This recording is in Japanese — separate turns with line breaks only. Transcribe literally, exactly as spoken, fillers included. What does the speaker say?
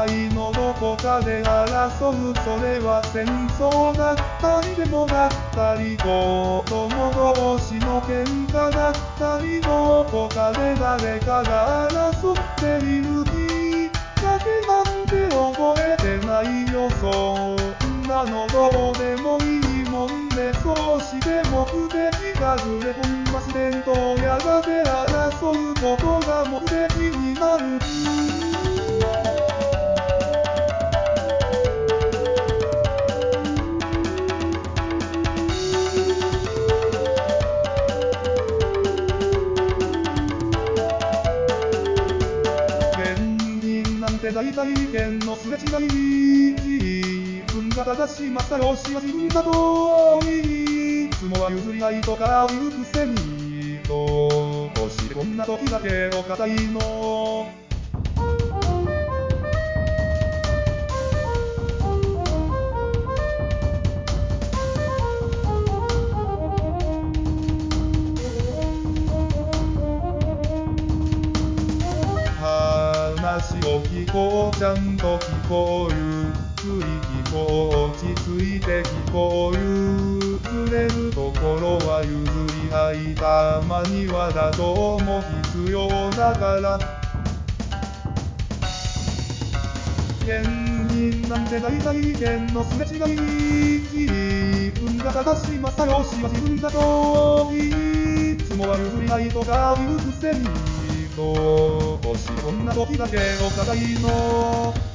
界のどこかで争う。それは戦争だったりでもだったり、子供同士の喧嘩だったり、どこかで誰かが争っている。きっかけなんて覚えてないよ。そんなのどうでもいいもんで、そうして目的がずれ本末転倒やがて争うことが目的になる。原因なんて大体意見のすれ違い。自分が正しい正義は自分だと言い、いつもは譲り合いとか言うくせに、どうしてこんな時だけお堅いの。話を聞こう、ちゃんと聞こう、ゆっくり聞こう、落ち着いて聞こう、譲れるところは譲り合い、たまには妥協も必要だから。原因なんて大体意見のすれ違い。自分が正しい正義は自分だと言い、いつもは譲り合いとか言うくせに、どうしてこんな時だけお堅いの。